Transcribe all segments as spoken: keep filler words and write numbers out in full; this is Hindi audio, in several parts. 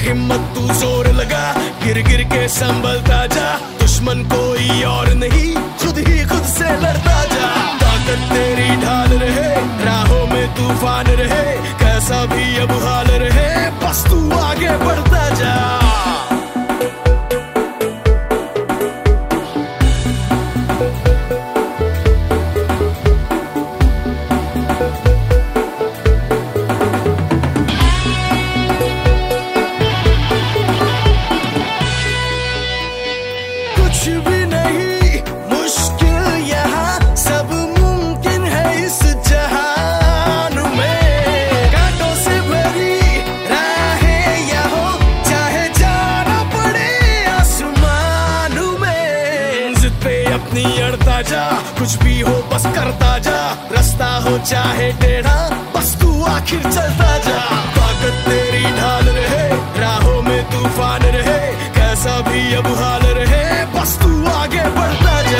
हिम्मत तू जोर लगा, गिर गिर के संभलता जा। दुश्मन कोई और नहीं, खुद ही खुद से लड़ता जा। ताकत तेरी ढाल रहे, राहों में तूफान रहे, कैसा भी अब हाल रहे, बस तू आगे बढ़ता जा। कुछ भी नहीं मुश्किल यहाँ, सब मुमकिन है इस जहान में। कांटों से भरी राहें यहाँ, चाहे जाना पड़े आसमान में। जिद पे अपनी अड़ता जा, कुछ भी हो बस करता जा। रास्ता हो चाहे टेढ़ा, बस तू आखिर चलता जा। ताकत तेरी ढाल रहे, राहों में तूफान रहे, कैसा भी अब हाल रहे, बस तू आगे बढ़ता जा।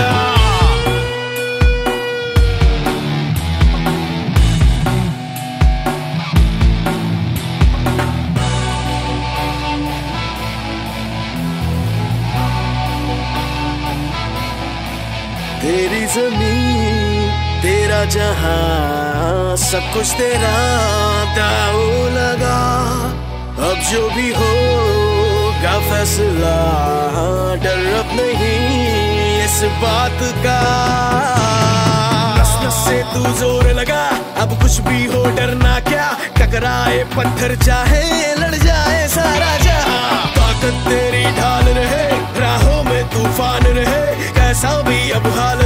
तेरी जमीन तेरा जहां, सब कुछ तेरा दाव लगा। अब जो भी होगा फैसला, डर अब नहीं इस बात का। नस नस से तू जोर लगा, अब कुछ भी हो डरना क्या। टकराए पत्थर चाहे लड़ जाए सारा जहां। ताकत तेरी ढाल रहे, राहों में तूफान रहे, कैसा भी अब हाल